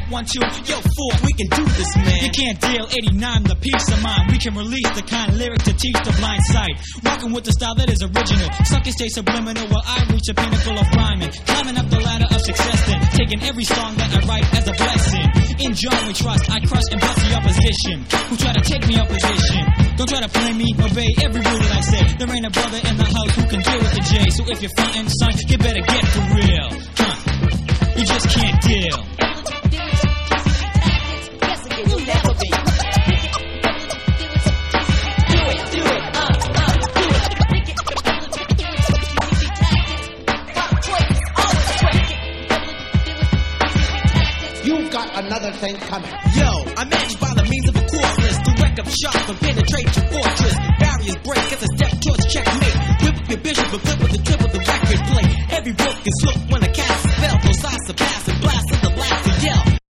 1, 2, yo, 4, we can do this, man. You can't deal 89, the peace of mind. We can release the kind of lyric to teach the blind sight. Walking with the style that is original. Suckers stay subliminal while I reach the pinnacle of rhyming. Climbing up the ladder of success then. Taking every song that I write as a blessing. In John we trust, I crush and bust the opposition who try to take me out position. Don't try to play me, obey every rule that I say. There ain't a brother in the house who can deal with the J. So if you're frontin', son, you better get for real. You just can't deal. Another thing coming. Yo, I manage by the means of a chorus to wreck up shop and penetrate your fortress. Barriers break as a step towards checkmate. Whip up your bishop and flip with the tip of the record plate. Every book is looked